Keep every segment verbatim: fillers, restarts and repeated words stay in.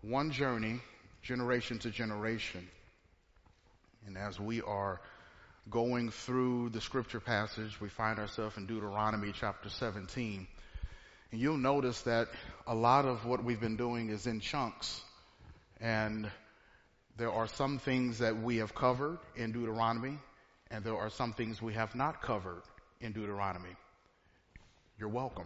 One journey, generation to generation. And as we are going through the scripture passage, we find ourselves in Deuteronomy chapter seventeen. And you'll notice that a lot of what we've been doing is in chunks. And there are some things that we have covered in Deuteronomy, and there are some things we have not covered in Deuteronomy. You're welcome.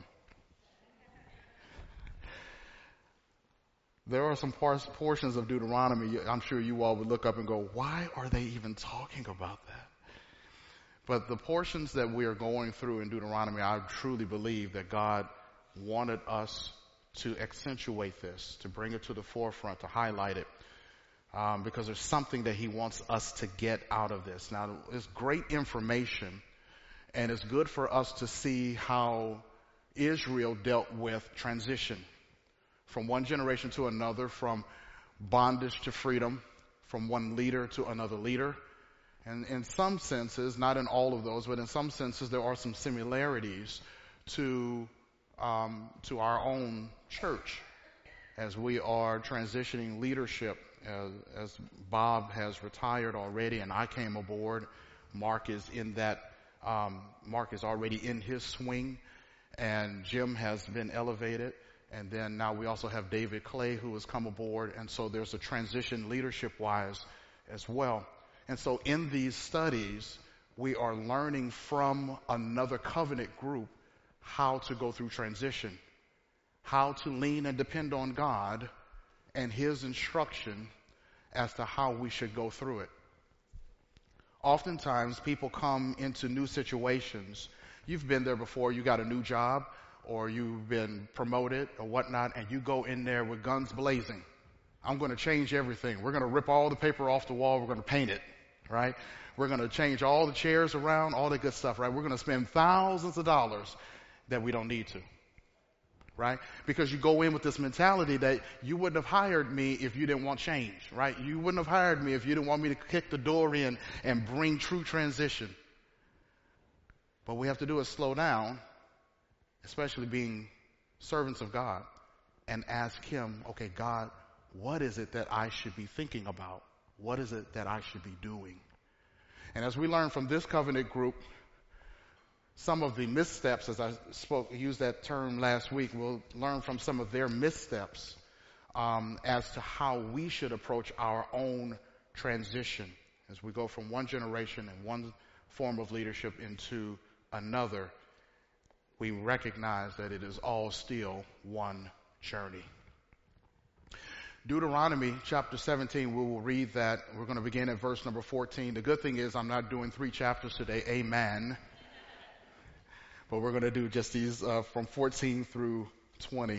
There are some par- portions of Deuteronomy, I'm sure you all would look up and go, why are they even talking about that? But the portions that we are going through in Deuteronomy, I truly believe that God wanted us to accentuate this, to bring it to the forefront, to highlight it, um, because there's something that he wants us to get out of this. Now, it's great information, and it's good for us to see how Israel dealt with transition from one generation to another, from bondage to freedom, from one leader to another leader. And in some senses, not in all of those, but in some senses, there are some similarities to um, to our own church as we are transitioning leadership. As, as Bob has retired already, and I came aboard. Mark is in that. Um, Mark is already in his swing, and Jim has been elevated. And then now we also have David Clay, who has come aboard. And so there's a transition leadership-wise as well. And so in these studies, we are learning from another covenant group how to go through transition, how to lean and depend on God and his instruction as to how we should go through it. Oftentimes, people come into new situations. You've been there before. You got a new job, or you've been promoted or whatnot, and you go in there with guns blazing. I'm going to change everything. We're going to rip all the paper off the wall. We're going to paint it, right? We're going to change all the chairs around, all the good stuff, right? We're going to spend thousands of dollars that we don't need to, right? Because you go in with this mentality that you wouldn't have hired me if you didn't want change, right? You wouldn't have hired me if you didn't want me to kick the door in and bring true transition. But we have to do is slow down, especially being servants of God, and ask him, okay, God, what is it that I should be thinking about? What is it that I should be doing? And as we learn from this covenant group, some of the missteps, as I spoke, used that term last week, we'll learn from some of their missteps um, as to how we should approach our own transition as we go from one generation and one form of leadership into another. We recognize that it is all still one journey. Deuteronomy chapter seventeen, we will read that. We're going to begin at verse number fourteen. The good thing is I'm not doing three chapters today. Amen. But we're going to do just these uh, from fourteen through twenty.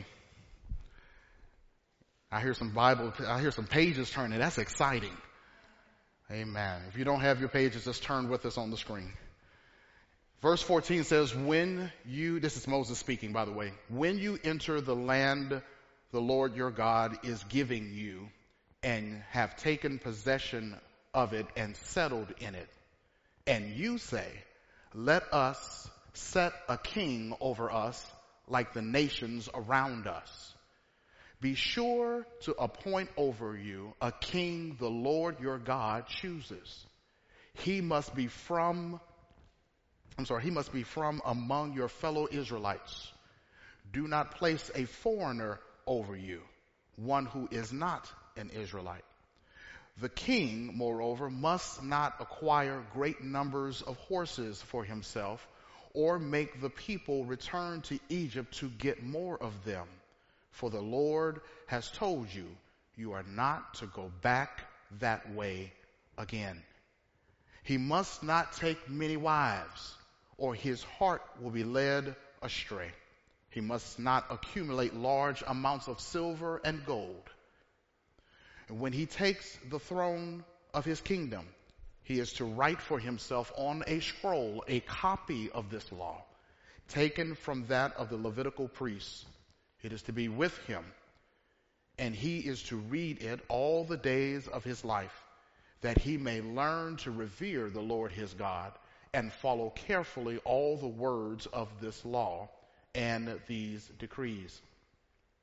I hear some Bible, I hear some pages turning. That's exciting. Amen. If you don't have your pages, just turn with us on the screen. Verse fourteen says, when you, this is Moses speaking, by the way, when you enter the land the Lord your God is giving you and have taken possession of it and settled in it, and you say, let us set a king over us like the nations around us. Be sure to appoint over you a king the Lord your God chooses. He must be from I'm sorry, he must be from among your fellow Israelites. Do not place a foreigner over you, one who is not an Israelite. The king, moreover, must not acquire great numbers of horses for himself or make the people return to Egypt to get more of them. For the Lord has told you, you are not to go back that way again. He must not take many wives, or his heart will be led astray. He must not accumulate large amounts of silver and gold. And when he takes the throne of his kingdom, he is to write for himself on a scroll a copy of this law, taken from that of the Levitical priests. It is to be with him, and he is to read it all the days of his life, that he may learn to revere the Lord his God and follow carefully all the words of this law and these decrees.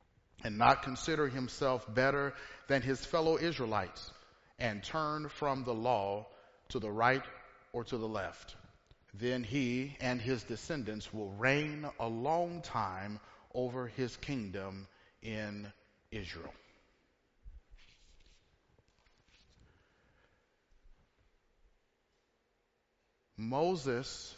and not consider himself better than his fellow Israelites, and turn from the law to the right or to the left. Then he and his descendants will reign a long time over his kingdom in Israel. Moses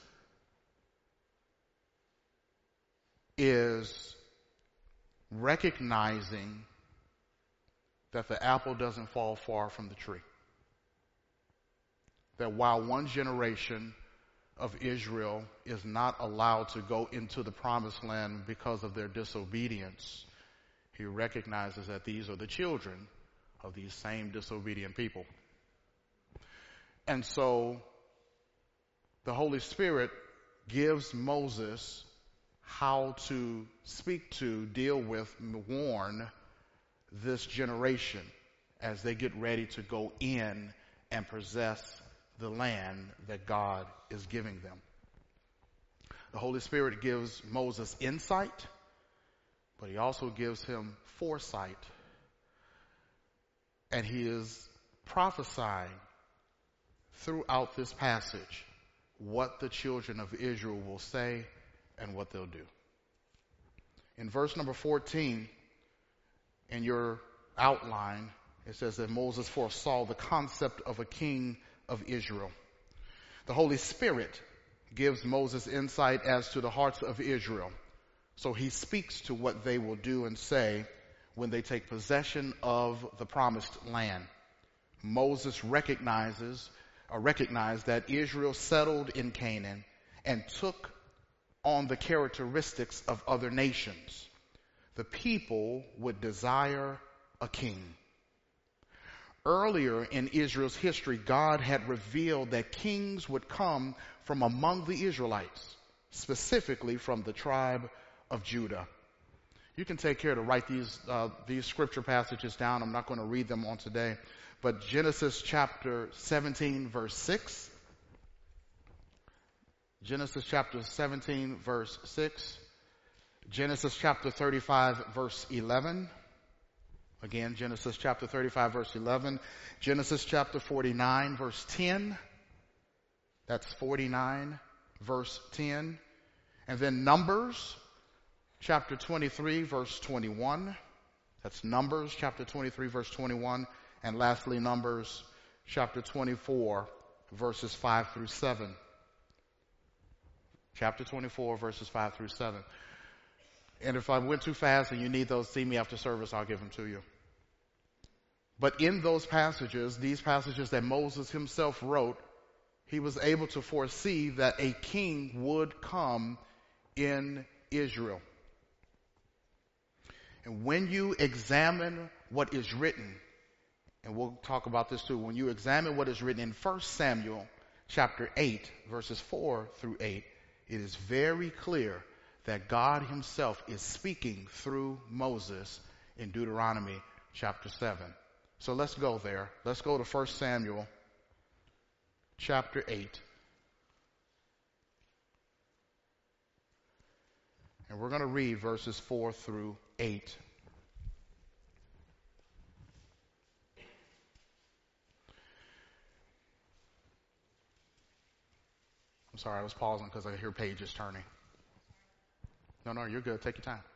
is recognizing that the apple doesn't fall far from the tree. That while one generation of Israel is not allowed to go into the promised land because of their disobedience, he recognizes that these are the children of these same disobedient people. And so the Holy Spirit gives Moses how to speak to, deal with, warn this generation as they get ready to go in and possess the land that God is giving them. The Holy Spirit gives Moses insight, but he also gives him foresight. And he is prophesying throughout this passage what the children of Israel will say and what they'll do. In verse number fourteen, in your outline, it says that Moses foresaw the concept of a king of Israel. The Holy Spirit gives Moses insight as to the hearts of Israel. So he speaks to what they will do and say when they take possession of the promised land. Moses recognizes or recognized that Israel settled in Canaan and took on the characteristics of other nations. The people would desire a king. Earlier in Israel's history, God had revealed that kings would come from among the Israelites, specifically from the tribe of Judah. You can take care to write these uh, these scripture passages down. I'm not going to read them on today. But Genesis chapter seventeen, verse six. Genesis chapter seventeen, verse six. Genesis chapter thirty-five, verse eleven. Again, Genesis chapter thirty-five, verse eleven. Genesis chapter forty-nine, verse ten. That's forty-nine, verse ten. And then Numbers chapter twenty-three, verse twenty-one. That's Numbers chapter twenty-three, verse twenty-one. And lastly, Numbers chapter twenty-four, verses five through seven. Chapter twenty-four, verses five through seven. And if I went too fast and you need those, see me after service, I'll give them to you. But in those passages, these passages that Moses himself wrote, he was able to foresee that a king would come in Israel. And when you examine what is written, and we'll talk about this too, when you examine what is written in First Samuel chapter eight, verses four through eight, it is very clear that God himself is speaking through Moses in Deuteronomy chapter seven. So let's go there. Let's go to First Samuel chapter eight. And we're going to read verses four through eight. I'm sorry, I was pausing because I hear pages turning. No, no, you're good. Take your time.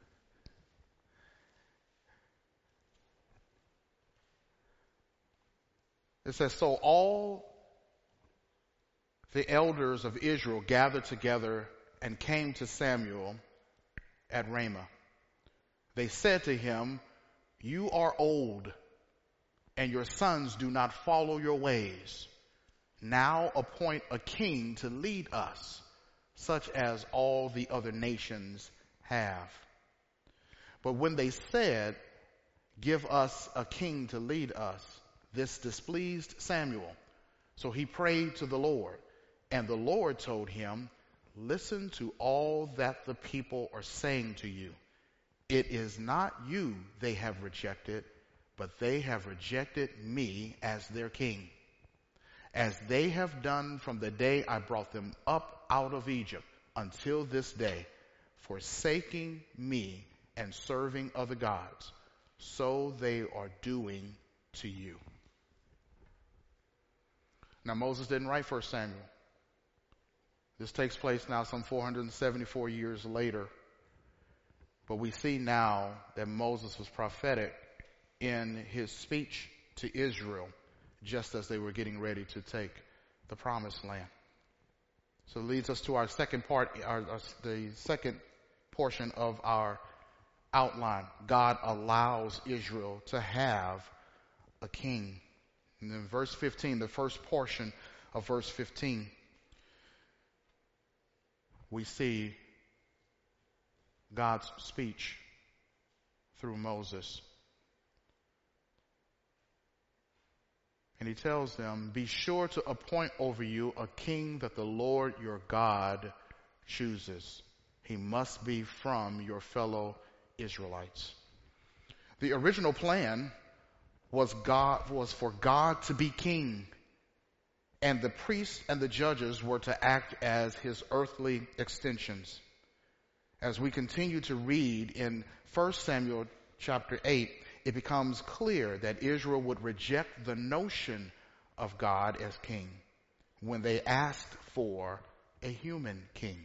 It says, so all the elders of Israel gathered together and came to Samuel at Ramah. They said to him, you are old, and your sons do not follow your ways. Now appoint a king to lead us, such as all the other nations have. But when they said, give us a king to lead us, this displeased Samuel. So he prayed to the Lord, and the Lord told him, listen to all that the people are saying to you. It is not you they have rejected, but they have rejected me as their king, as they have done from the day I brought them up out of Egypt until this day, forsaking me and serving other gods, so they are doing to you. Now, Moses didn't write First Samuel. This takes place now some four hundred seventy-four years later. But we see now that Moses was prophetic in his speech to Israel just as they were getting ready to take the promised land. So it leads us to our second part, our, our, the second portion of our outline. God allows Israel to have a king. And in verse fifteen, the first portion of verse fifteen, we see God's speech through Moses. And he tells them, be sure to appoint over you a king that the Lord your God chooses. He must be from your fellow Israelites. The original plan was God was for God to be king, and the priests and the judges were to act as his earthly extensions. As we continue to read in First Samuel chapter eight, it becomes clear that Israel would reject the notion of God as king when they asked for a human king.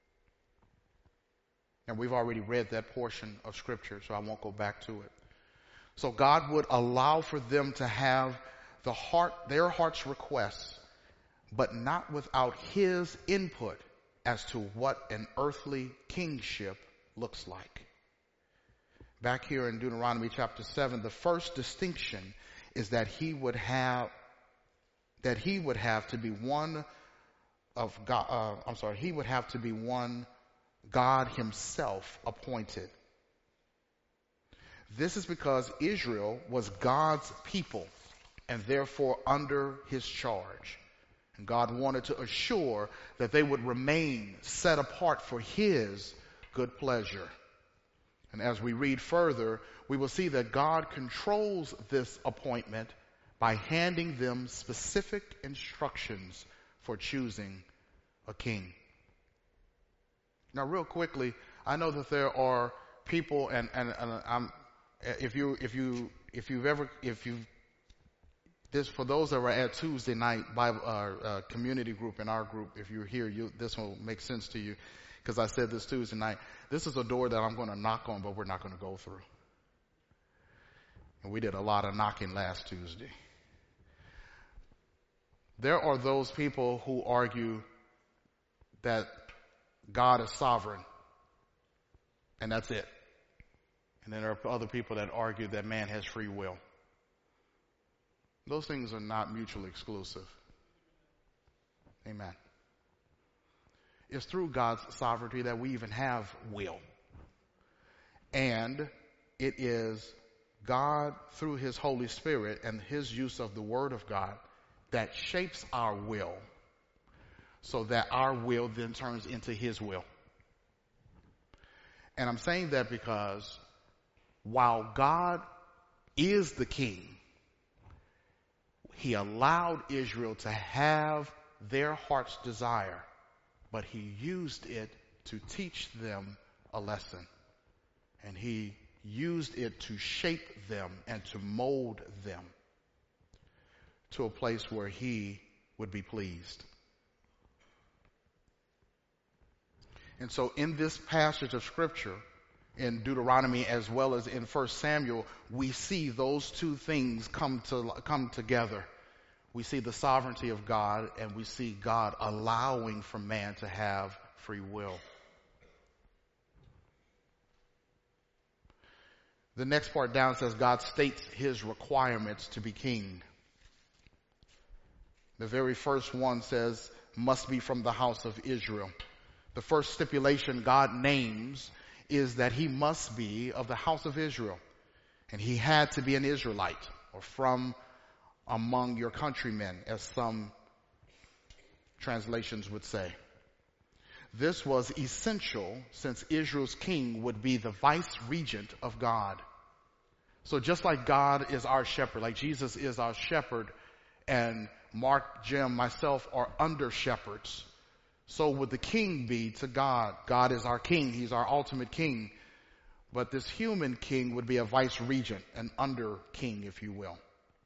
And we've already read that portion of Scripture, so I won't go back to it. So God would allow for them to have the heart, their heart's requests, but not without his input as to what an earthly kingship looks like. Back here in Deuteronomy chapter seven, the first distinction is that he would have, that he would have to be one of God, uh, I'm sorry, he would have to be one God himself appointed. This is because Israel was God's people and therefore under his charge. And God wanted to assure that they would remain set apart for his good pleasure. And as we read further, we will see that God controls this appointment by handing them specific instructions for choosing a king. Now, real quickly, I know that there are people, and, and, and I'm, if you, if you, if you've ever, if you, this for those that were at Tuesday night Bible uh, uh, community group in our group, if you're here, you, this will make sense to you. Because I said this Tuesday night, this is a door that I'm going to knock on, but we're not going to go through. And we did a lot of knocking last Tuesday. There are those people who argue that God is sovereign, and that's it. And then there are other people that argue that man has free will. Those things are not mutually exclusive. Amen. It's through God's sovereignty that we even have will. And it is God, through his Holy Spirit and his use of the Word of God, that shapes our will so that our will then turns into his will. And I'm saying that because while God is the king, he allowed Israel to have their heart's desire, but he used it to teach them a lesson. And he used it to shape them and to mold them to a place where he would be pleased. And so in this passage of Scripture, in Deuteronomy as well as in First Samuel, we see those two things come to come together. We see the sovereignty of God, and we see God allowing for man to have free will. The next part down says God states his requirements to be king. The very first one says, must be from the house of Israel. The first stipulation God names is that he must be of the house of Israel. And he had to be an Israelite, or from among your countrymen, as some translations would say. This was essential since Israel's king would be the vice regent of God. So just like God is our shepherd, like Jesus is our shepherd, and Mark, Jim, myself are under shepherds, so would the king be to God. God is our king. He's our ultimate king. but this human king would be a vice regent, an under king, if you will.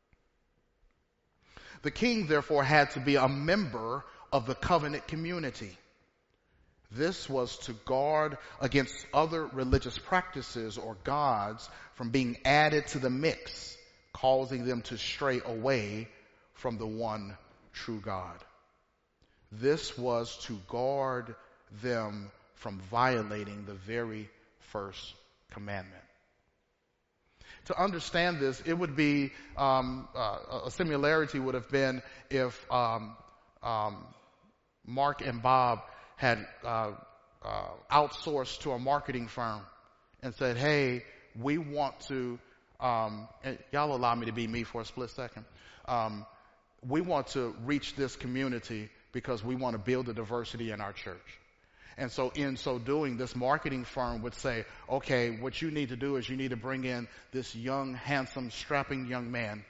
The king, therefore, had to be a member of the covenant community. This was to guard against other religious practices or gods from being added to the mix, causing them to stray away from the one true God. This was to guard them from violating the very first commandment. To understand this, it would be, um, uh, a similarity would have been if um, um, Mark and Bob had uh, uh, outsourced to a marketing firm and said, hey, we want to, um, and y'all allow me to be me for a split second. Um, we want to reach this community because we want to build the diversity in our church. And so in so doing, this marketing firm would say, okay, what you need to do is you need to bring in this young, handsome, strapping young man.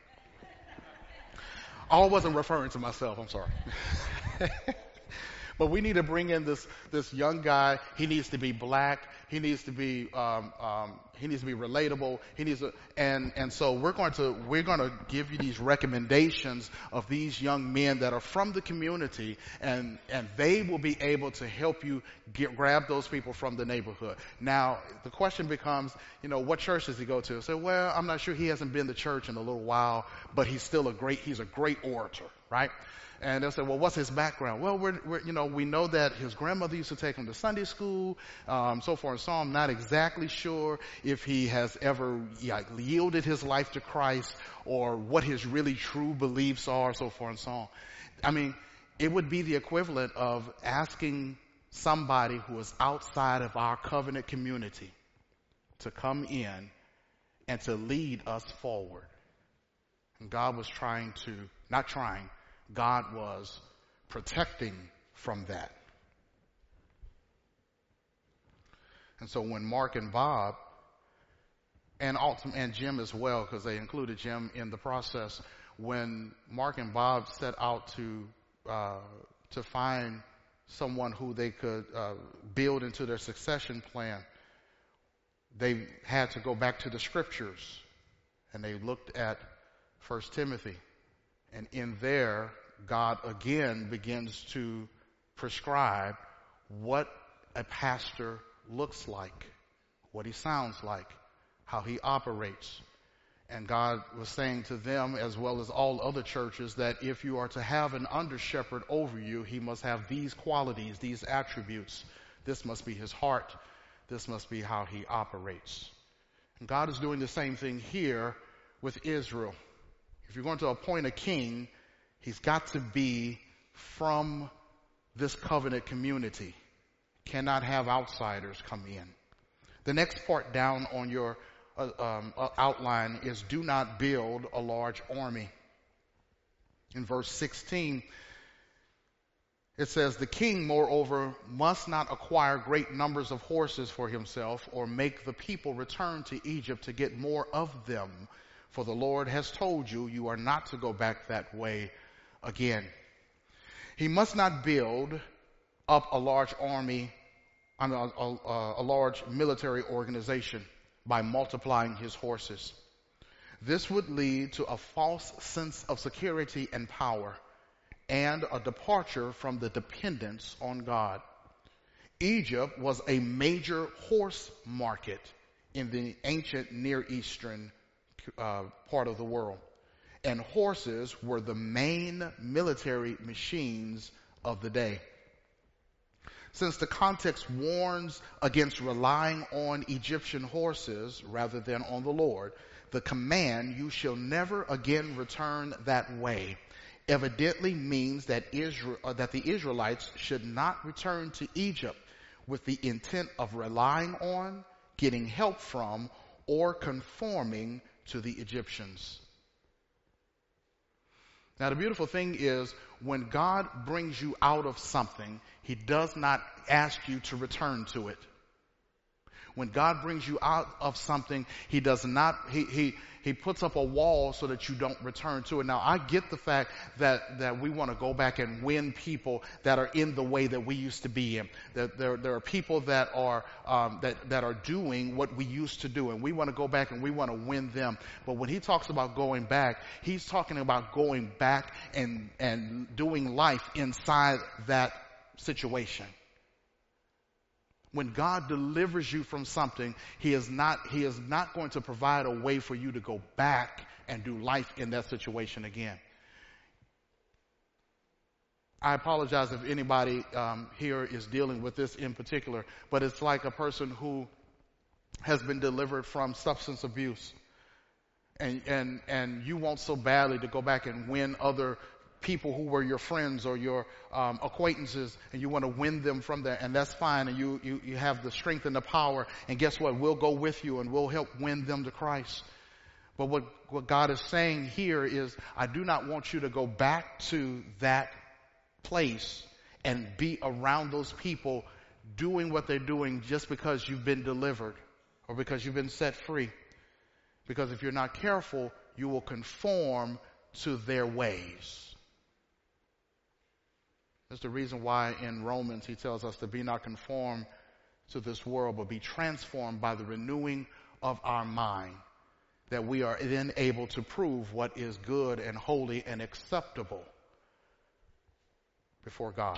I wasn't referring to myself, I'm sorry. But we need to bring in this, this young guy. He needs to be black. He needs to be, um, um, he needs to be relatable. He needs to, and, and so we're going to, we're going to give you these recommendations of these young men that are from the community, and, and they will be able to help you get, grab those people from the neighborhood. Now, the question becomes, you know, what church does he go to? I say, well, I'm not sure. He hasn't been to church in a little while, but he's still a great, he's a great orator, right? And they'll say, well, what's his background? Well, we're, we're, you know, we know that his grandmother used to take him to Sunday school, um, so forth and so on. I'm not exactly sure if he has ever yeah, yielded his life to Christ or what his really true beliefs are, so forth and so on. I mean, it would be the equivalent of asking somebody who is outside of our covenant community to come in and to lead us forward. And God was trying to, not trying, God was protecting from that. And so when Mark and Bob, and also, and Jim as well, because they included Jim in the process, when Mark and Bob set out to uh, to find someone who they could uh, build into their succession plan, they had to go back to the scriptures, and they looked at First Timothy. And in there, God again begins to prescribe what a pastor looks like, what he sounds like, how he operates. And God was saying to them, as well as all other churches, that if you are to have an under-shepherd over you, he must have these qualities, these attributes. This must be his heart. This must be how he operates. And God is doing the same thing here with Israel. If you're going to appoint a king, he's got to be from this covenant community. Cannot have outsiders come in. The next part down on your uh, um, uh, outline is do not build a large army. In verse sixteen, it says, the king, moreover, must not acquire great numbers of horses for himself or make the people return to Egypt to get more of them. For the Lord has told you, you are not to go back that way again. He must not build up a large army, I mean, a, a, a large military organization by multiplying his horses. This would lead to a false sense of security and power and a departure from the dependence on God. Egypt was a major horse market in the ancient Near Eastern Uh, part of the world. And horses were the main military machines of the day. Since the context warns against relying on Egyptian horses rather than on the Lord, the command, you shall never again return that way, evidently means that Israel, uh, that the Israelites should not return to Egypt with the intent of relying on, getting help from, or conforming to the Egyptians. Now, the beautiful thing is when God brings you out of something, he does not ask you to return to it. When God brings you out of something, he does not, he, he, he puts up a wall so that you don't return to it. Now, I get the fact that, that we want to go back and win people that are in the way that we used to be in. That there, there are people that are, um, that, that are doing what we used to do, and we want to go back and we want to win them. But when he talks about going back, he's talking about going back and, and doing life inside that situation. When God delivers you from something, he is not, he is not going to provide a way for you to go back and do life in that situation again. I apologize if anybody um, here is dealing with this in particular, but it's like a person who has been delivered from substance abuse. And, and, and you want so badly to go back and win other people who were your friends or your um, acquaintances, and you want to win them from there, and that's fine, and you, you, you have the strength and the power, and guess what? We'll go with you and we'll help win them to Christ. But what, what God is saying here is, I do not want you to go back to that place and be around those people doing what they're doing just because you've been delivered or because you've been set free. Because if you're not careful, you will conform to their ways. That's the reason why in Romans he tells us to be not conformed to this world, but be transformed by the renewing of our mind, that we are then able to prove what is good and holy and acceptable before God.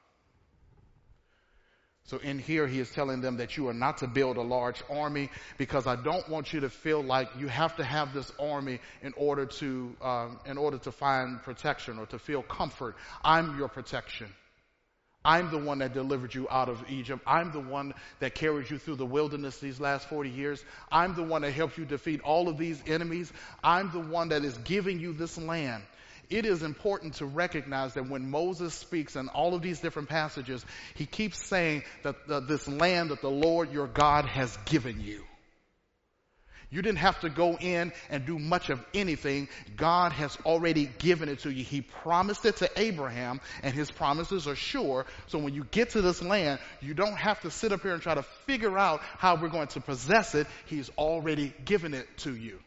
So in here he is telling them that you are not to build a large army, because I don't want you to feel like you have to have this army in order to um, in order to find protection or to feel comfort. I'm your protection. I'm the one that delivered you out of Egypt. I'm the one that carried you through the wilderness these last forty years. I'm the one that helped you defeat all of these enemies. I'm the one that is giving you this land. It is important to recognize that when Moses speaks in all of these different passages, he keeps saying that the, this land that the Lord your God has given you. You didn't have to go in and do much of anything. God has already given it to you. He promised it to Abraham, and his promises are sure. So when you get to this land, you don't have to sit up here and try to figure out how we're going to possess it. He's already given it to you.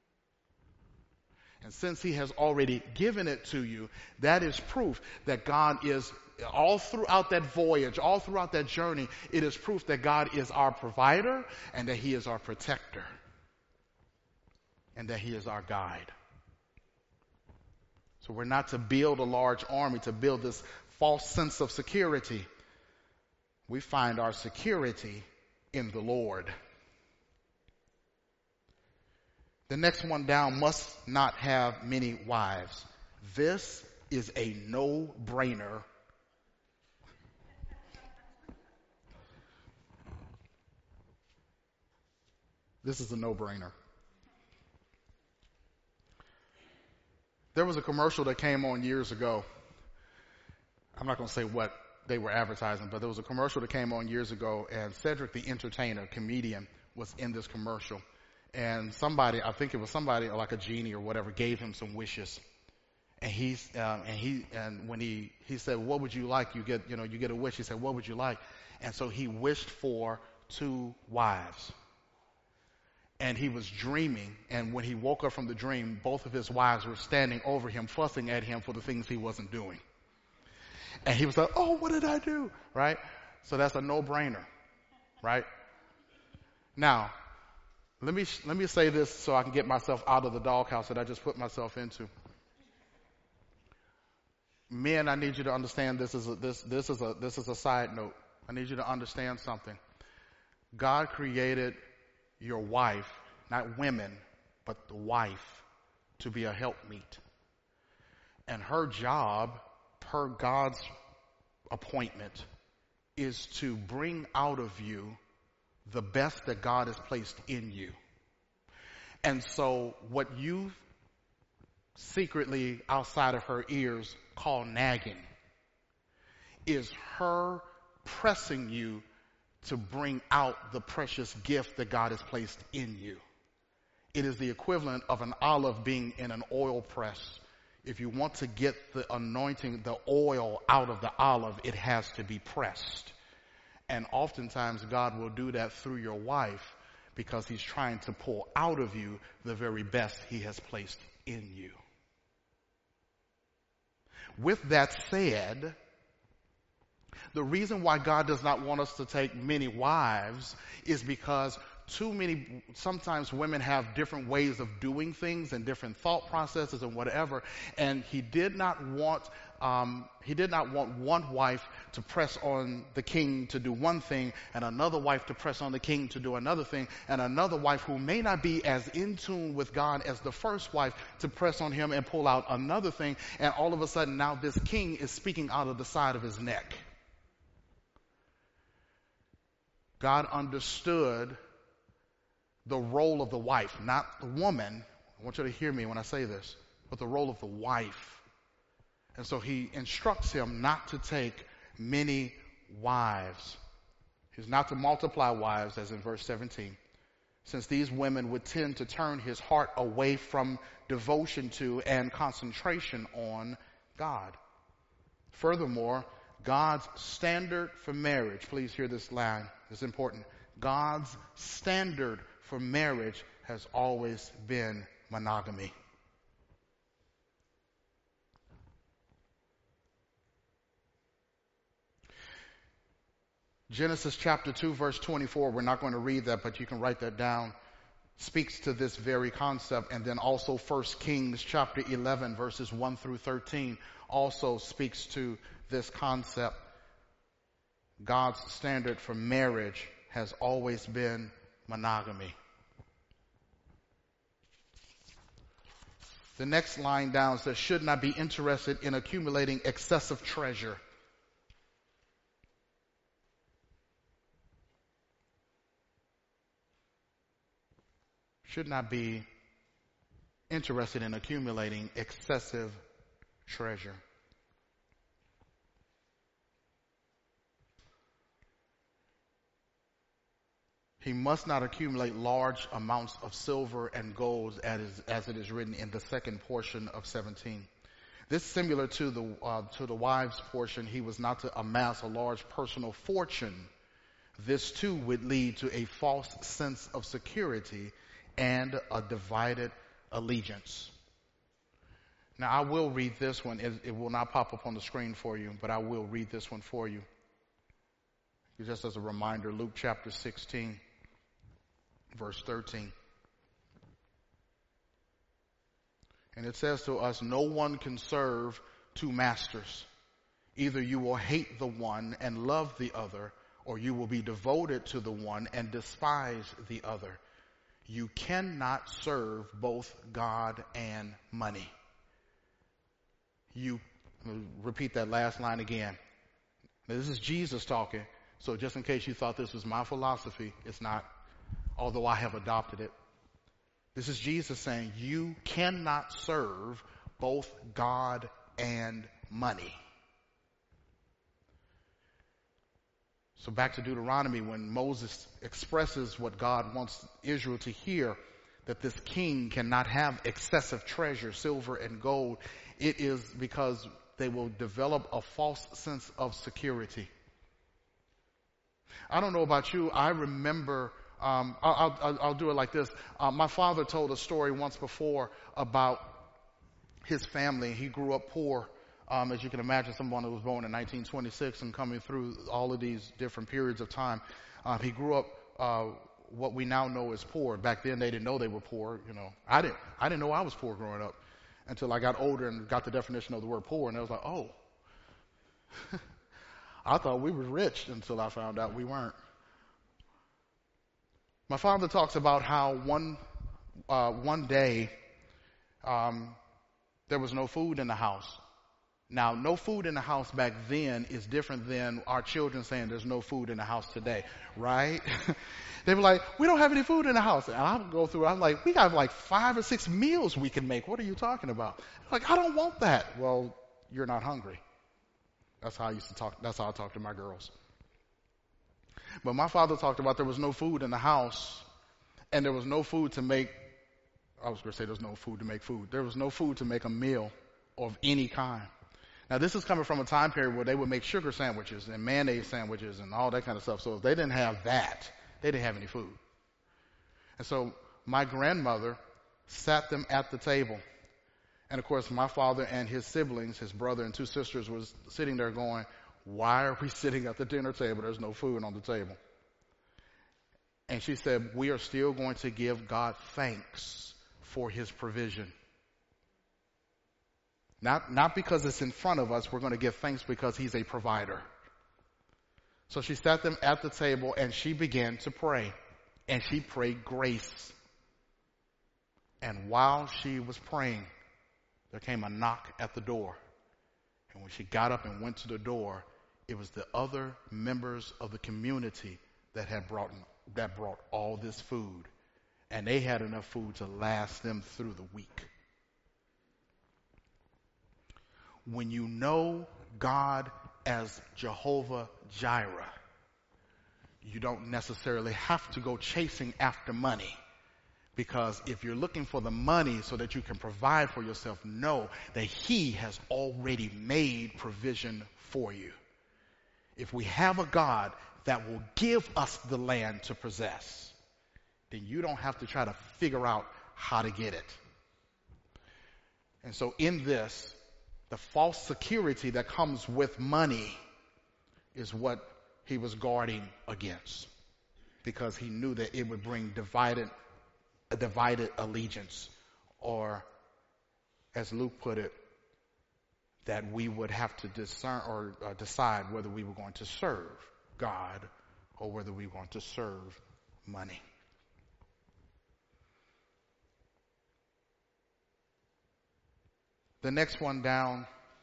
And since he has already given it to you, that is proof that God is, all throughout that voyage, all throughout that journey, it is proof that God is our provider and that he is our protector and that he is our guide. So we're not to build a large army to build this false sense of security. We find our security in the Lord. The next one down, must not have many wives. This is a no-brainer. This is a no-brainer. There was a commercial that came on years ago. I'm not going to say what they were advertising, but there was a commercial that came on years ago, and Cedric the Entertainer, comedian, was in this commercial. And somebody, I think it was somebody like a genie or whatever, gave him some wishes. And he's, um, and he, and when he, he said, what would you like? You get, you know, you get a wish. He said, what would you like? And so he wished for two wives. And he was dreaming. And when he woke up from the dream, both of his wives were standing over him, fussing at him for the things he wasn't doing. And he was like, oh, what did I do? Right? So that's a no-brainer. Right? Now, Let me, let me say this so I can get myself out of the doghouse that I just put myself into. Men, I need you to understand this is a, this, this is a, this is a side note. I need you to understand something. God created your wife, not women, but the wife, to be a helpmeet. And her job, per God's appointment, is to bring out of you the best that God has placed in you. And so what you secretly outside of her ears call nagging is her pressing you to bring out the precious gift that God has placed in you. It is the equivalent of an olive being in an oil press. If you want to get the anointing, the oil out of the olive, it has to be pressed. And oftentimes God will do that through your wife because he's trying to pull out of you the very best he has placed in you. With that said, the reason why God does not want us to take many wives is because too many, sometimes women have different ways of doing things and different thought processes and whatever. And he did not want, um, he did not want one wife to press on the king to do one thing and another wife to press on the king to do another thing and another wife who may not be as in tune with God as the first wife to press on him and pull out another thing. And all of a sudden now this king is speaking out of the side of his neck. God understood the role of the wife, not the woman. I want you to hear me when I say this, but the role of the wife. And so he instructs him not to take many wives. He's not to multiply wives, as in verse seventeen, since these women would tend to turn his heart away from devotion to and concentration on God. Furthermore, God's standard for marriage, please hear this line, it's important. God's standard for marriage has always been monogamy. Genesis chapter two, verse twenty-four, we're not going to read that, but you can write that down, speaks to this very concept. And then also First Kings chapter eleven, verses one through thirteen, also speaks to this concept. God's standard for marriage has always been monogamy. The next line down says, should not be interested in accumulating excessive treasure. Should not be interested in accumulating excessive treasure. He must not accumulate large amounts of silver and gold as, as it is written in the second portion of seventeen. This is similar to the, uh, to the wives portion. He was not to amass a large personal fortune. This too would lead to a false sense of security and a divided allegiance. Now I will read this one. It, it will not pop up on the screen for you, but I will read this one for you. Just as a reminder, Luke chapter sixteen. Verse thirteen. And it says to us, no one can serve two masters. Either you will hate the one and love the other, or you will be devoted to the one and despise the other. You cannot serve both God and money. You, repeat that last line again. Now, this is Jesus talking, so just in case you thought this was my philosophy, it's not. Although I have adopted it. This is Jesus saying you cannot serve both God and money. So back to Deuteronomy, when Moses expresses what God wants Israel to hear, that this king cannot have excessive treasure, silver and gold, it is because they will develop a false sense of security. I don't know about you, I remember Um, I'll, I'll, I'll do it like this. Uh, my father told a story once before about his family. He grew up poor, um, as you can imagine, someone who was born in nineteen twenty-six and coming through all of these different periods of time. Uh, he grew up uh, what we now know as poor. Back then, they didn't know they were poor. You know, I didn't. I didn't know I was poor growing up until I got older and got the definition of the word poor, and I was like, oh, I thought we were rich until I found out we weren't. My father talks about how one uh, one day um, there was no food in the house. Now, no food in the house back then is different than our children saying there's no food in the house today, right? They were like, we don't have any food in the house. And I would go through, I'm like, we got like five or six meals we can make. What are you talking about? Like, I don't want that. Well, you're not hungry. That's how I used to talk. That's how I talk to my girls. But my father talked about there was no food in the house, and there was no food to make, I was going to say there's no food to make food. There was no food to make a meal of any kind. Now, this is coming from a time period where they would make sugar sandwiches and mayonnaise sandwiches and all that kind of stuff. So if they didn't have that, they didn't have any food. And so my grandmother sat them at the table. And of course, my father and his siblings, his brother and two sisters, was sitting there going, why are we sitting at the dinner table? There's no food on the table. And she said, we are still going to give God thanks for his provision. Not, not because it's in front of us, we're going to give thanks because he's a provider. So she sat them at the table and she began to pray. And she prayed grace. And while she was praying, there came a knock at the door. And when she got up and went to the door, it was the other members of the community that had brought, that brought all this food. And they had enough food to last them through the week. When you know God as Jehovah Jireh, you don't necessarily have to go chasing after money. Because if you're looking for the money so that you can provide for yourself, know that he has already made provision for you. If we have a God that will give us the land to possess, then you don't have to try to figure out how to get it. And so in this, the false security that comes with money is what he was guarding against, because he knew that it would bring divided, a divided allegiance, or as Luke put it, that we would have to discern or uh, decide whether we were going to serve God or whether we want to serve money. The next one down,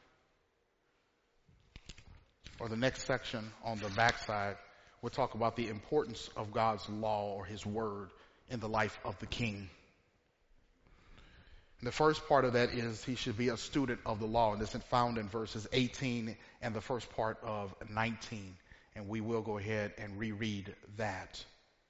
or the next section on the backside, we'll talk about the importance of God's law or his word in the life of the king. And the first part of that is he should be a student of the law, and this is found in verses eighteen and the first part of nineteen. And we will go ahead and reread that.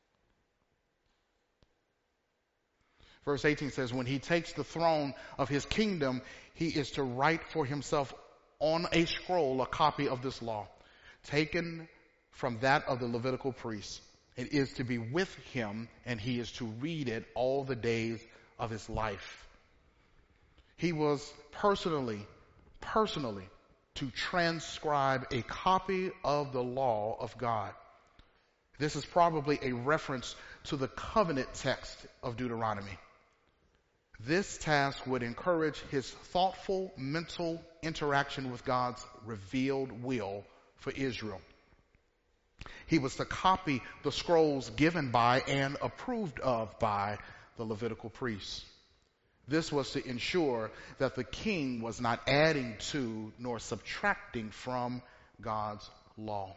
Verse eighteen says, when he takes the throne of his kingdom, he is to write for himself on a scroll a copy of this law, taken from that of the Levitical priests. It is to be with him, and he is to read it all the days of his life. He was personally, personally to transcribe a copy of the law of God. This is probably a reference to the covenant text of Deuteronomy. This task would encourage his thoughtful mental interaction with God's revealed will for Israel. He was to copy the scrolls given by and approved of by the Levitical priests. This was to ensure that the king was not adding to nor subtracting from God's law.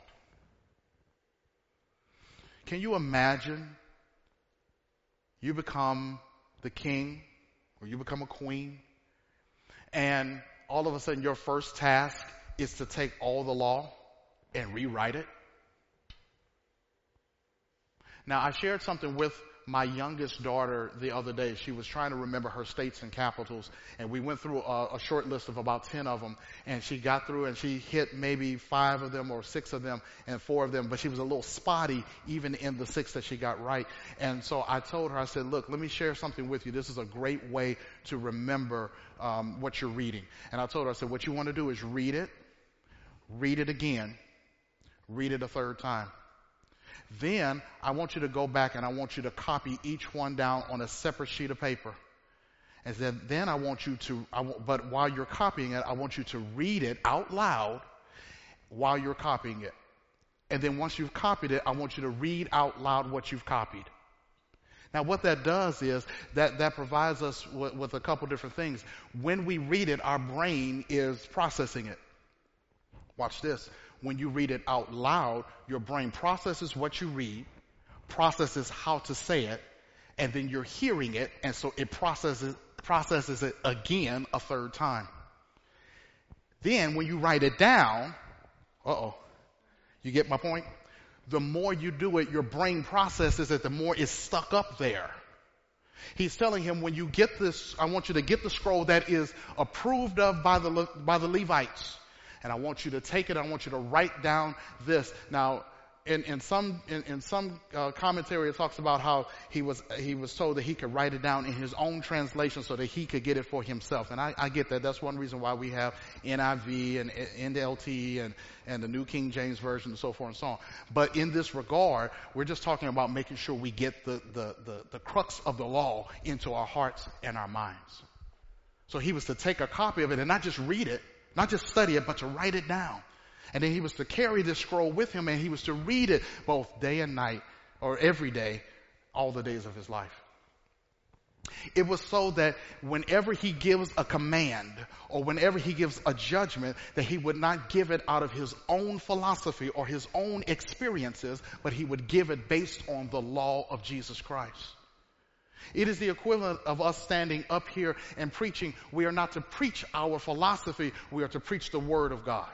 Can you imagine you become the king or you become a queen, and all of a sudden your first task is to take all the law and rewrite it? Now, I shared something with my youngest daughter the other day. She was trying to remember her states and capitals, and we went through a, a short list of about ten of them, and she got through and she hit maybe five of them or six of them and four of them, but she was a little spotty even in the six that she got right. And so I told her, I said, look, let me share something with you. This is a great way to remember um, what you're reading. And I told her, I said, what you want to do is read it, read it again, read it a third time. Then I want you to go back and I want you to copy each one down on a separate sheet of paper. And then, then I want you to, I w- but while you're copying it, I want you to read it out loud while you're copying it. And then once you've copied it, I want you to read out loud what you've copied. Now what that does is that, that provides us with, with a couple different things. When we read it, our brain is processing it. Watch this. When you read it out loud, your brain processes what you read, processes how to say it, and then you're hearing it, and so it processes processes it again a third time. Then when you write it down, uh-oh, you get my point? The more you do it, your brain processes it, the more it's stuck up there. He's telling him, when you get this, I want you to get the scroll that is approved of by the by the Levites. And I want you to take it. I want you to write down this. Now, in, in some in, in some uh, commentary, it talks about how he was he was told that he could write it down in his own translation so that he could get it for himself. And I, I get that. That's one reason why we have N I V and N L T and and the New King James Version and so forth and so on. But in this regard, we're just talking about making sure we get the the the, the crux of the law into our hearts and our minds. So he was to take a copy of it and not just read it, not just study it, but to write it down. And then he was to carry this scroll with him, and he was to read it both day and night, or every day, all the days of his life. It was so that whenever he gives a command, or whenever he gives a judgment, that he would not give it out of his own philosophy or his own experiences, but he would give it based on the law of Jesus Christ. It is the equivalent of us standing up here and preaching. We are not to preach our philosophy, we are to preach the Word of God.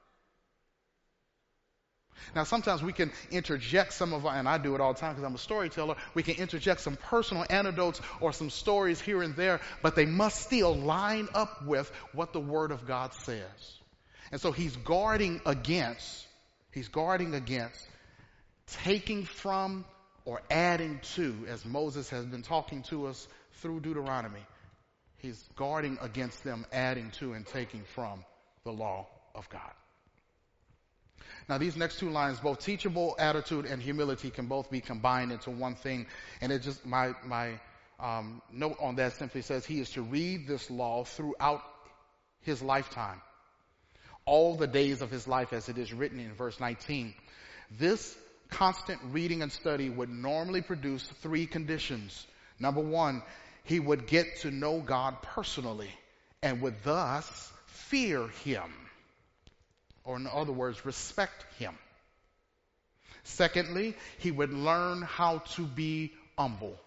Now, sometimes we can interject some of our, and I do it all the time because I'm a storyteller, we can interject some personal anecdotes or some stories here and there, but they must still line up with what the Word of God says. And so he's guarding against, he's guarding against taking from or adding to, as Moses has been talking to us through Deuteronomy. He's guarding against them adding to and taking from the law of God. Now, these next two lines, both teachable attitude and humility, can both be combined into one thing. And it just, my, my um, note on that simply says he is to read this law throughout his lifetime, all the days of his life, as it is written in verse nineteen. This constant reading and study would normally produce three conditions. Number one, he would get to know God personally and would thus fear him. Or in other words, respect him. Secondly, he would learn how to be humble.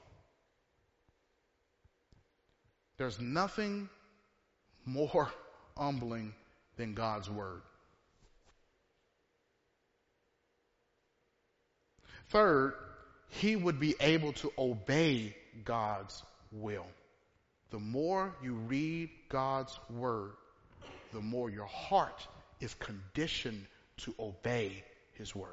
There's nothing more humbling than God's word. Third, he would be able to obey God's will. The more you read God's word, the more your heart is conditioned to obey his word.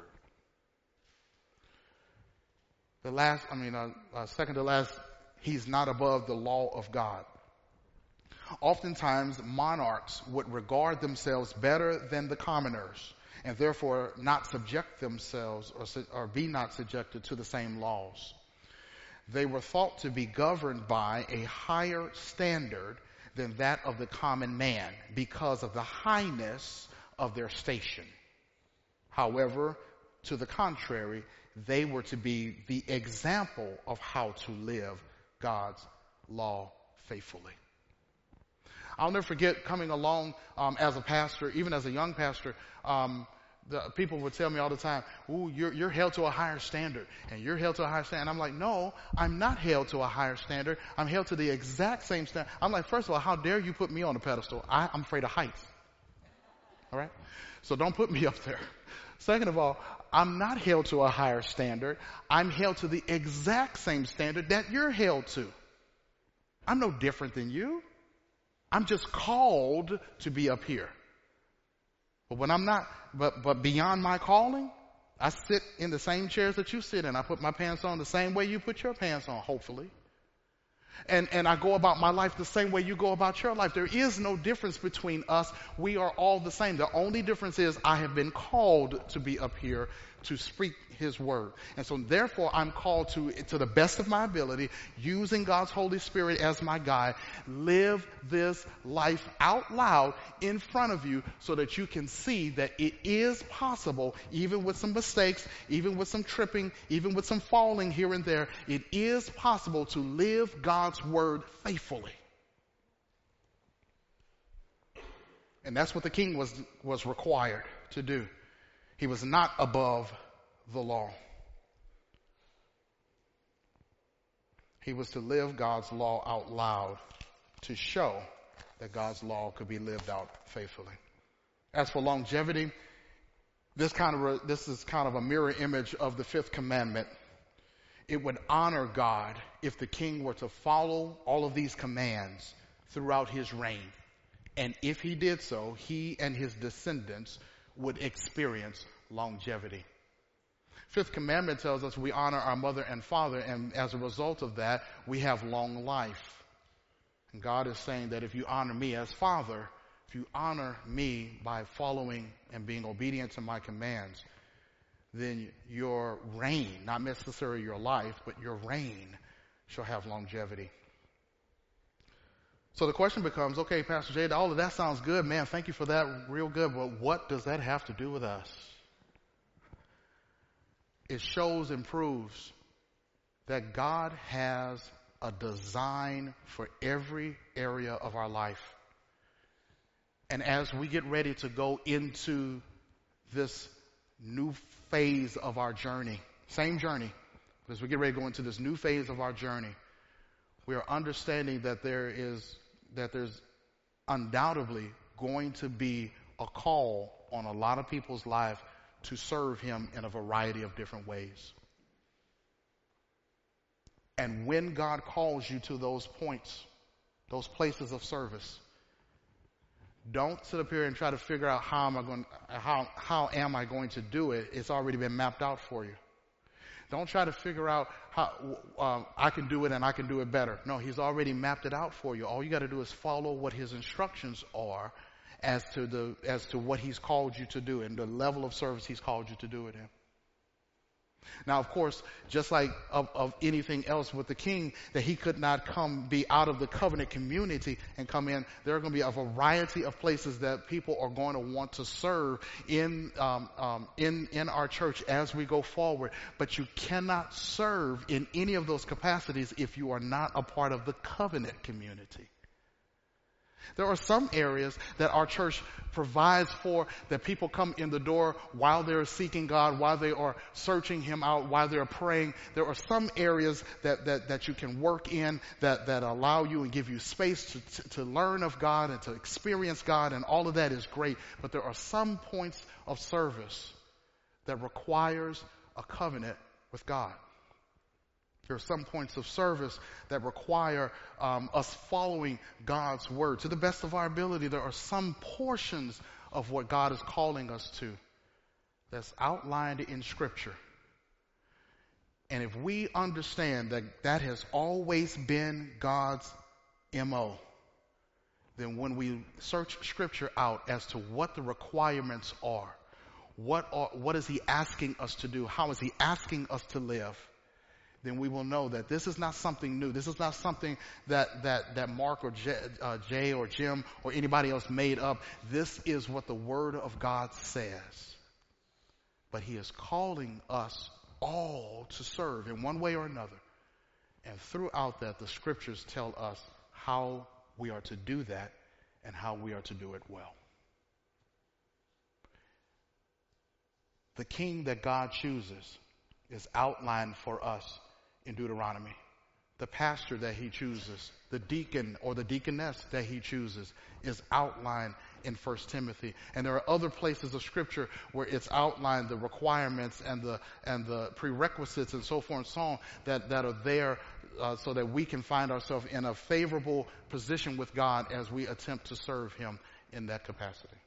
The last, I mean, uh, uh, second to last, he's not above the law of God. Oftentimes, monarchs would regard themselves better than the commoners and therefore not subject themselves or, or be not subjected to the same laws. They were thought to be governed by a higher standard than that of the common man because of the highness of their station. However, to the contrary, they were to be the example of how to live God's law faithfully. I'll never forget coming along um, as a pastor, even as a young pastor, um, the people would tell me all the time, ooh, you're, you're held to a higher standard, and you're held to a higher standard. And I'm like, no, I'm not held to a higher standard. I'm held to the exact same standard. I'm like, first of all, how dare you put me on a pedestal? I, I'm afraid of heights. All right? So don't put me up there. Second of all, I'm not held to a higher standard. I'm held to the exact same standard that you're held to. I'm no different than you. I'm just called to be up here. But when I'm not, but, but beyond my calling, I sit in the same chairs that you sit in. I put my pants on the same way you put your pants on, hopefully. And, and I go about my life the same way you go about your life. There is no difference between us. We are all the same. The only difference is I have been called to be up here to speak his word. And so therefore I'm called to, to the best of my ability, using God's Holy Spirit as my guide, live this life out loud in front of you so that you can see that it is possible, even with some mistakes, even with some tripping, even with some falling here and there, it is possible to live God's word faithfully. And that's what the king was, was required to do. He was not above the law. He was to live God's law out loud to show that God's law could be lived out faithfully. As for longevity, this kind of a, this is kind of a mirror image of the fifth commandment. It would honor God if the king were to follow all of these commands throughout his reign. And if he did so, he and his descendants would experience longevity. Fifth commandment tells us we honor our mother and father, and as a result of that, we have long life. And God is saying that if you honor me as father, if you honor me by following and being obedient to my commands, then your reign, not necessarily your life, but your reign shall have longevity. So the question becomes, okay, Pastor Jay, all of that sounds good, man. Thank you for that, real good. But what does that have to do with us? It shows and proves that God has a design for every area of our life. And as we get ready to go into this new phase of our journey, same journey, as we get ready to go into this new phase of our journey, we are understanding that there is, that there's undoubtedly going to be a call on a lot of people's life to serve him in a variety of different ways. And when God calls you to those points, those places of service, don't sit up here and try to figure out how am I going, how, how am I going to do it. It's already been mapped out for you. Don't try to figure out how um, I can do it and I can do it better. No, he's already mapped it out for you. All you got to do is follow what his instructions are as to the as to what he's called you to do and the level of service he's called you to do it in. Now, of course, just like of, of anything else with the king, that he could not come be out of the covenant community and come in. There are going to be a variety of places that people are going to want to serve in um, um, in in our church as we go forward. But you cannot serve in any of those capacities if you are not a part of the covenant community. There are some areas that our church provides for, that people come in the door while they're seeking God, while they are searching him out, while they're praying. There are some areas that, that, that you can work in that, that allow you and give you space to, to, to learn of God and to experience God, and all of that is great. But there are some points of service that requires a covenant with God. There are some points of service that require um, us following God's word. To the best of our ability, there are some portions of what God is calling us to that's outlined in Scripture. And if we understand that that has always been God's M O, then when we search Scripture out as to what the requirements are, what are, what is he asking us to do, how is he asking us to live, then we will know that this is not something new. This is not something that, that, that Mark or Jay, uh, Jay or Jim or anybody else made up. This is what the Word of God says. But he is calling us all to serve in one way or another. And throughout that, the Scriptures tell us how we are to do that and how we are to do it well. The king that God chooses is outlined for us in Deuteronomy. The pastor that he chooses, the deacon or the deaconess that he chooses, is outlined in First Timothy. And there are other places of Scripture where it's outlined, the requirements and the and the prerequisites and so forth and so on that, that are there uh, so that we can find ourselves in a favorable position with God as we attempt to serve him in that capacity.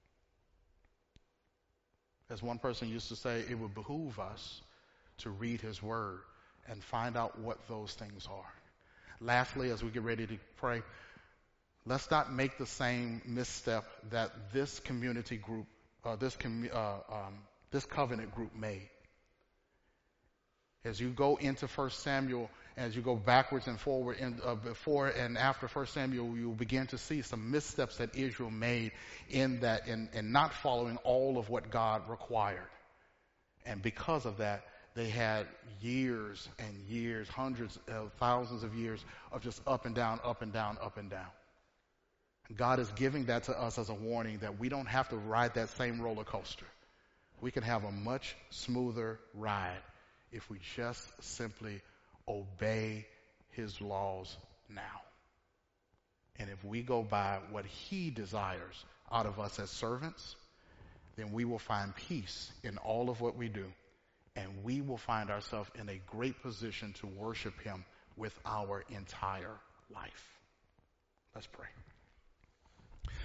As one person used to say, it would behoove us to read his word and find out what those things are. Lastly, as we get ready to pray, let's not make the same misstep that this community group, uh, this com- uh, um, this covenant group made. As you go into First Samuel, as you go backwards and forward, in, uh, before and after First Samuel, you'll begin to see some missteps that Israel made in that, in, in not following all of what God required. And because of that, they had years and years, hundreds of thousands of years of just up and down, up and down, up and down. God is giving that to us as a warning that we don't have to ride that same roller coaster. We can have a much smoother ride if we just simply obey his laws now. And if we go by what he desires out of us as servants, then we will find peace in all of what we do. And we will find ourselves in a great position to worship him with our entire life. Let's pray.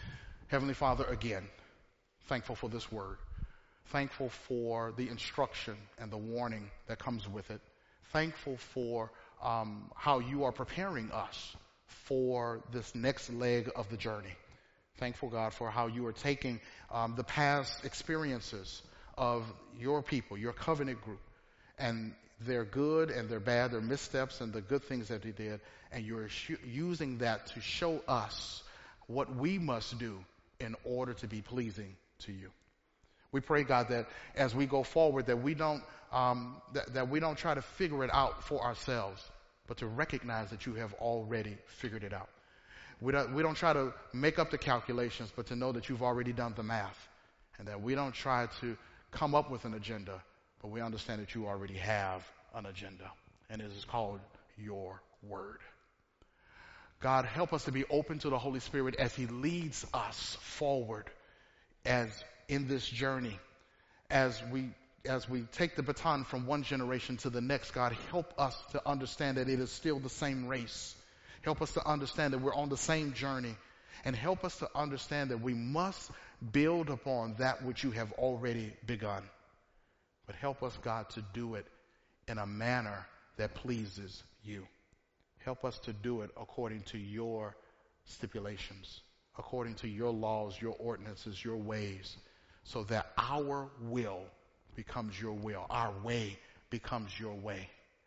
Heavenly Father, again, thankful for this word. Thankful for the instruction and the warning that comes with it. Thankful for um, how you are preparing us for this next leg of the journey. Thankful, God, for how you are taking um, the past experiences of your people, your covenant group, and their good and their bad, their missteps and the good things that they did, and you're sh- using that to show us what we must do in order to be pleasing to you. We pray, God, that as we go forward, that we don't um, that, that we don't try to figure it out for ourselves, but to recognize that you have already figured it out. We don't we don't try to make up the calculations, but to know that you've already done the math, and that we don't try to come up with an agenda, but we understand that you already have an agenda, and it is called your word. God, help us to be open to the Holy Spirit as he leads us forward as in this journey, as we as we take the baton from one generation to the next. God, help us to understand that it is still the same race. Help us to understand that we're on the same journey, and help us to understand that we must build upon that which you have already begun. But help us, God, to do it in a manner that pleases you. Help us to do it according to your stipulations, according to your laws, your ordinances, your ways, so that our will becomes your will, our way becomes your way.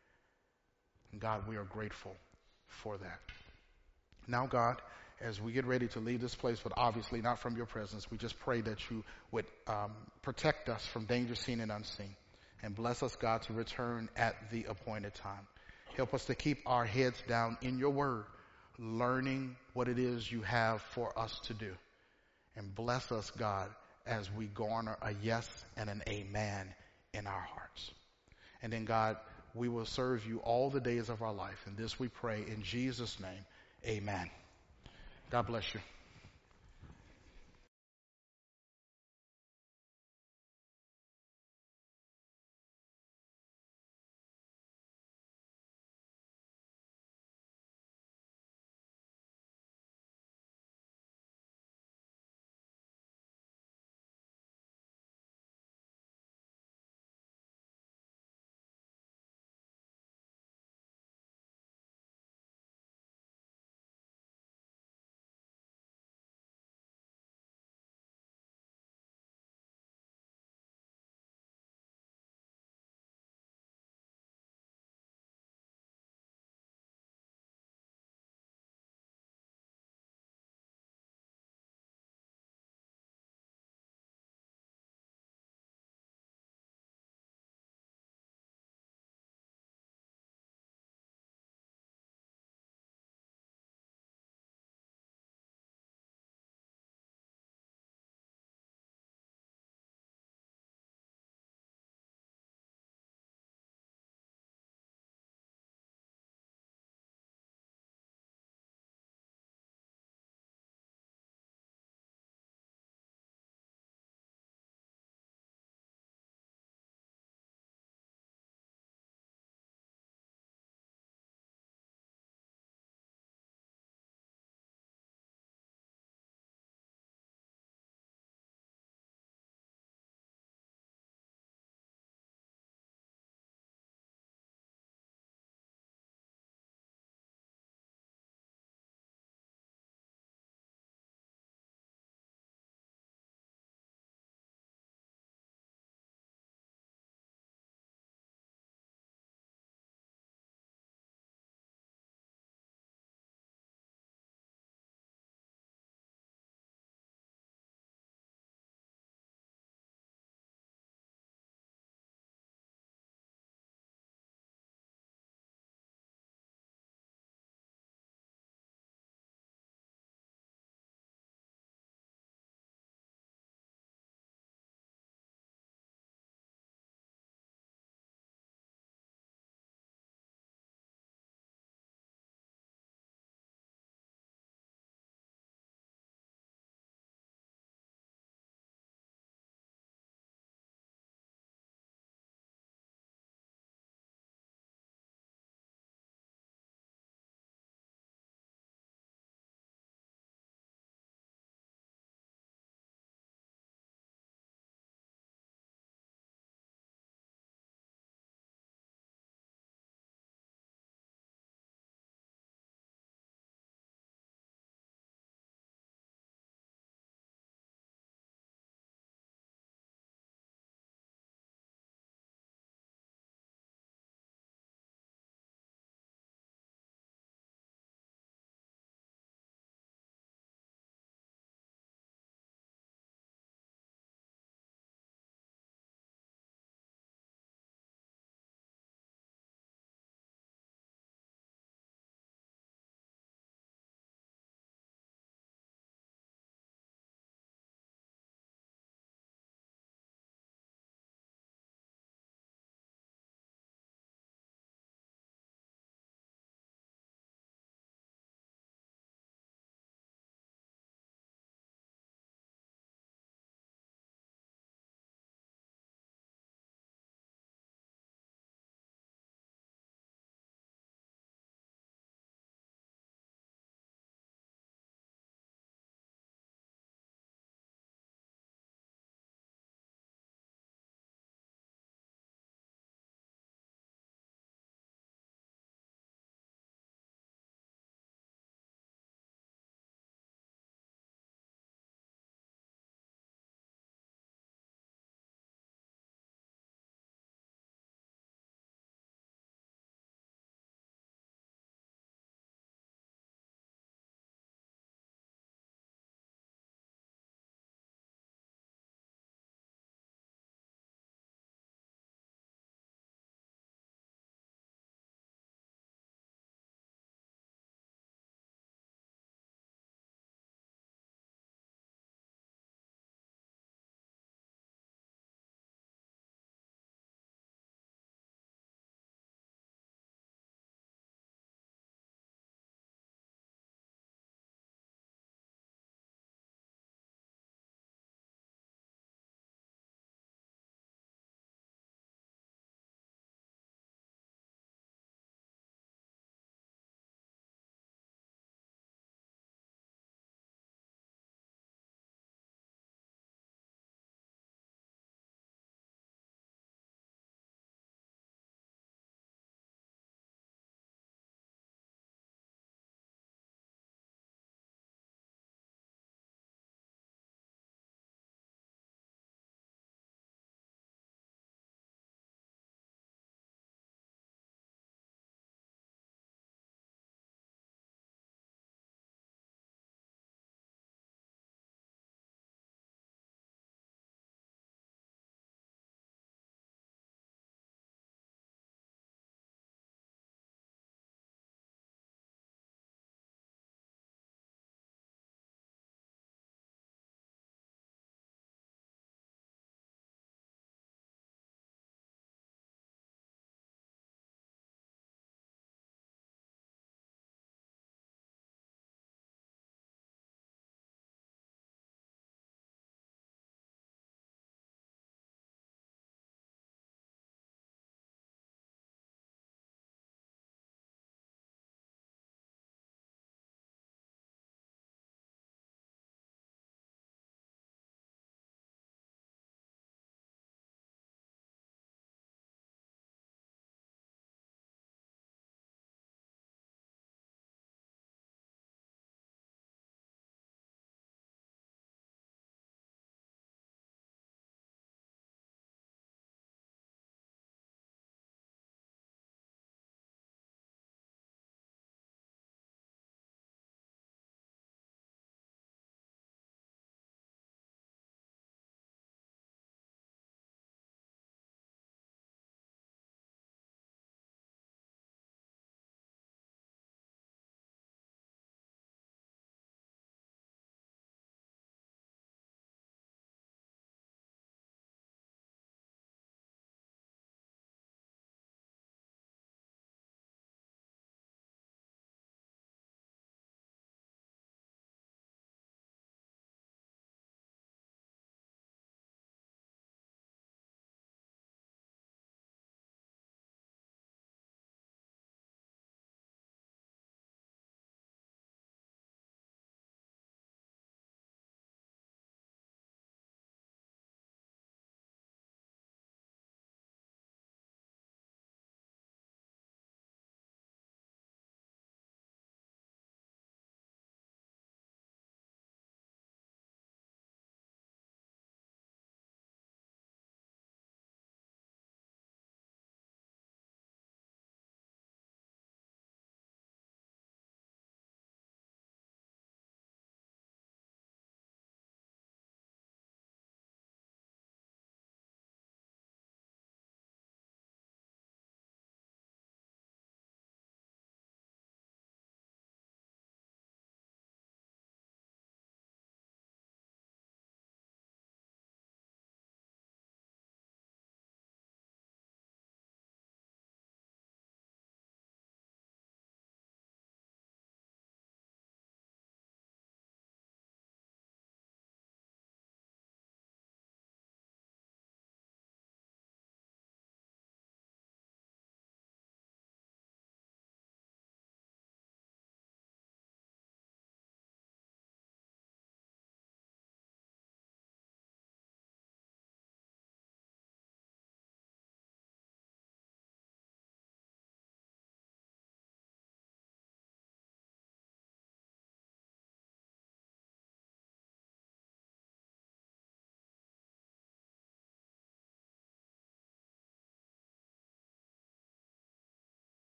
And God, we are grateful for that. Now, God, as we get ready to leave this place, but obviously not from your presence, we just pray that you would um, protect us from danger seen and unseen, and bless us, God, to return at the appointed time. Help us to keep our heads down in your word, learning what it is you have for us to do. And bless us, God, as we garner a yes and an amen in our hearts. And then, God, we will serve you all the days of our life. And this we pray in Jesus' name. Amen. God bless you.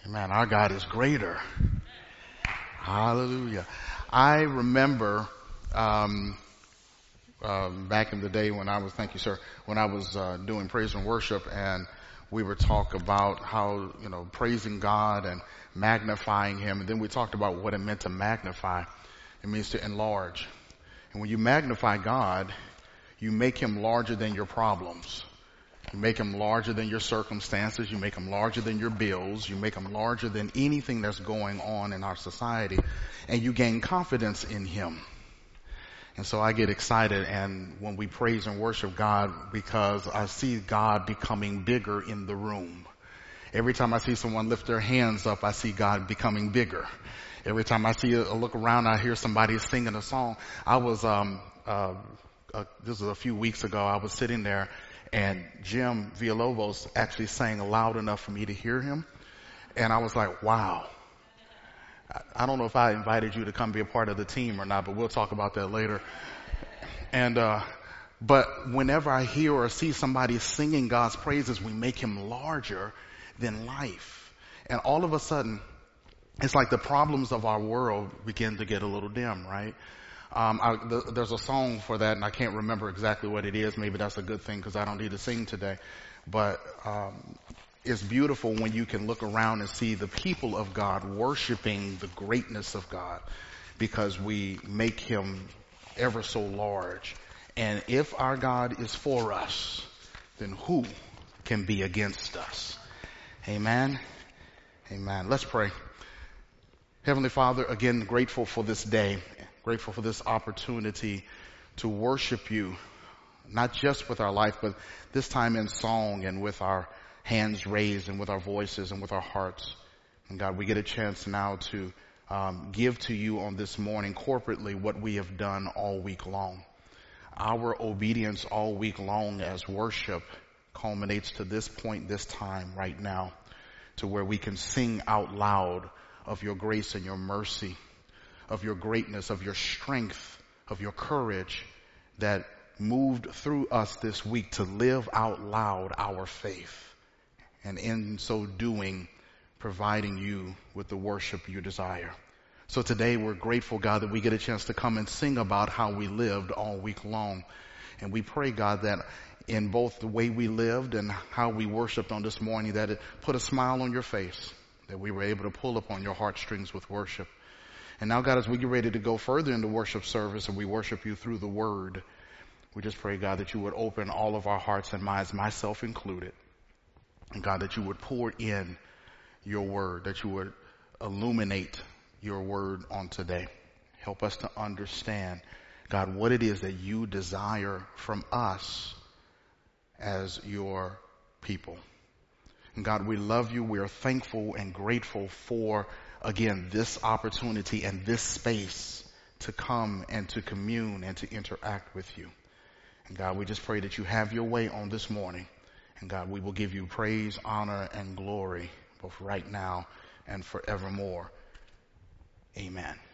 Amen. Our God is greater. Hallelujah. I remember um, um, back in the day when I was, thank you, sir, when I was uh, doing praise and worship, and we would talk about how, you know, praising God and magnifying Him, and then we talked about what it meant to magnify. It means to enlarge. And when you magnify God, you make Him larger than your problems. You make Him larger than your circumstances. You make Him larger than your bills. You make Him larger than anything that's going on in our society. And you gain confidence in Him. And so I get excited and when we praise and worship God, because I see God becoming bigger in the room. Every time I see someone lift their hands up, I see God becoming bigger. Every time I see a, a look around, I hear somebody singing a song. I was, um, uh, uh, this was a few weeks ago, I was sitting there and Jim Villalobos actually sang loud enough for me to hear him. And I was like, wow. I don't know if I invited you to come be a part of the team or not, but we'll talk about that later. And, uh, but whenever I hear or see somebody singing God's praises, we make Him larger than life. And all of a sudden, it's like the problems of our world begin to get a little dim, right? Um, I, the, there's a song for that, and I can't remember exactly what it is. Maybe that's a good thing because I don't need to sing today. But um, it's beautiful when you can look around and see the people of God worshiping the greatness of God, because we make Him ever so large. And if our God is for us, then who can be against us? Amen. Amen. Let's pray. Heavenly Father, again, grateful for this day, grateful for this opportunity to worship You, not just with our life, but this time in song and with our hands raised and with our voices and with our hearts. And God, we get a chance now to um, give to You on this morning corporately what we have done all week long. Our obedience all week long as worship culminates to this point, this time right now, to where we can sing out loud of Your grace and Your mercy, of Your greatness, of Your strength, of Your courage that moved through us this week to live out loud our faith. And in so doing, providing You with the worship You desire. So today we're grateful, God, that we get a chance to come and sing about how we lived all week long. And we pray, God, that in both the way we lived and how we worshiped on this morning, that it put a smile on Your face, that we were able to pull upon Your heartstrings with worship. And now, God, as we get ready to go further into worship service and we worship You through the Word, we just pray, God, that You would open all of our hearts and minds, myself included. And God, that You would pour in Your Word, that You would illuminate Your Word on today. Help us to understand, God, what it is that You desire from us as Your people. And God, we love You. We are thankful and grateful for, again, this opportunity and this space to come and to commune and to interact with You. And God, we just pray that You have Your way on this morning. And God, we will give You praise, honor, and glory, both right now and forevermore. Amen.